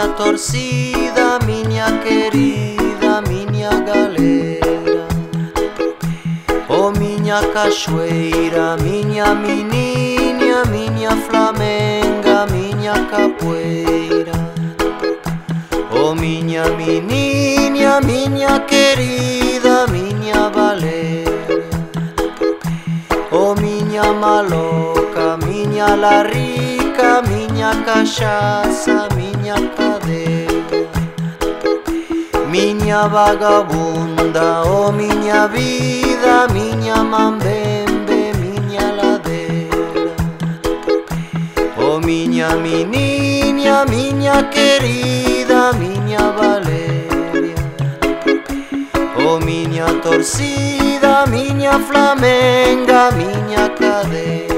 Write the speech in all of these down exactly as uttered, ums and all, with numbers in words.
minha torcida, minha querida, minha galera. Oh minha cachoeira, minha menina, minha flamenga, minha capoeira. Oh minha menina, minha querida, minha Valéria. Oh minha maloca, minha larica, minha cachaça, minha cadeia. Minha vagabunda, oh minha vida, minha mambembe, minha ladeira. Oh minha menina, minha querida, minha Valéria. Oh minha torcida, minha flamenga, minha cadeia.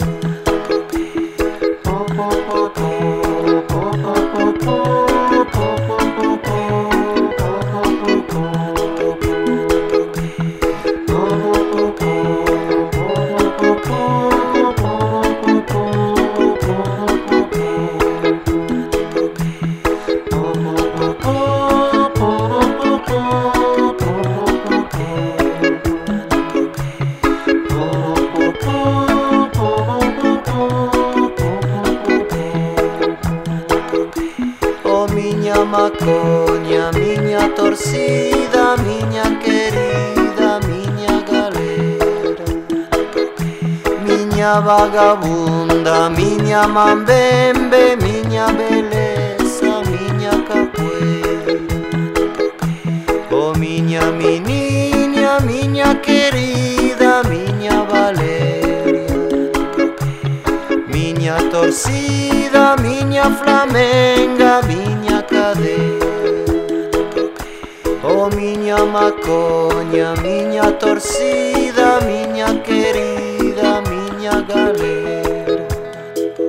Minha maconha, minha torcida, minha querida, minha galera. Minha vagabunda, minha mambembe, minha beleza, minha capoeira. Oh minha menina, minha querida, minha Valéria. Minha torcida, minha flamenga, minha cadeia. Oh minha maconha, minha torcida,